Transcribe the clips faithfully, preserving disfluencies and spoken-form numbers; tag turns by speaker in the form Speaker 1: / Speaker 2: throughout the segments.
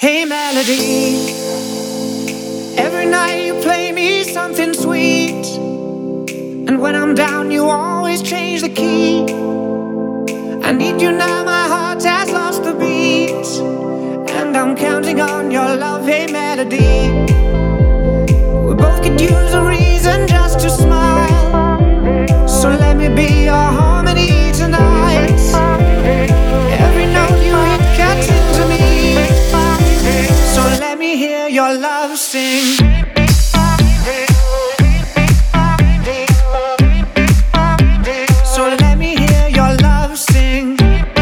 Speaker 1: Hey melody, every night you play me something sweet, and when I'm down you always change the key. I need you now, my heart has lost the beat, and I'm counting on your love. Hey melody, we both could use a reason just to smile, so let me be your harmony tonight. Every note you hit cuts into me, so let me hear your love sing. So let me hear your love sing.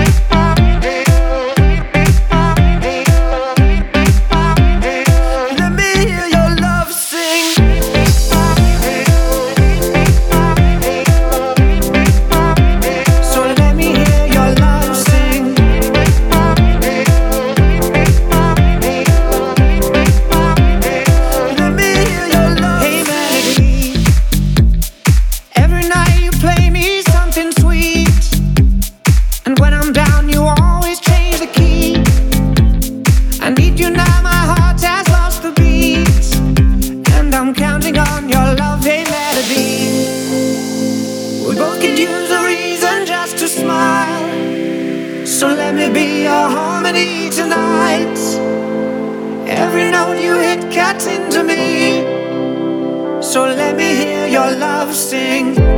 Speaker 1: Let me hear your love sing. So let me hear your love sing. Let me hear your love. Hey melody, every night you play me something sweet, and when I'm down you always change the key. I need you now, my heart has lost the beat, and I'm counting on your love. Hey melody, we both could use a reason just to smile, so let me be your harmony tonight. Every note you hit cuts into me, so let me hear your love sing.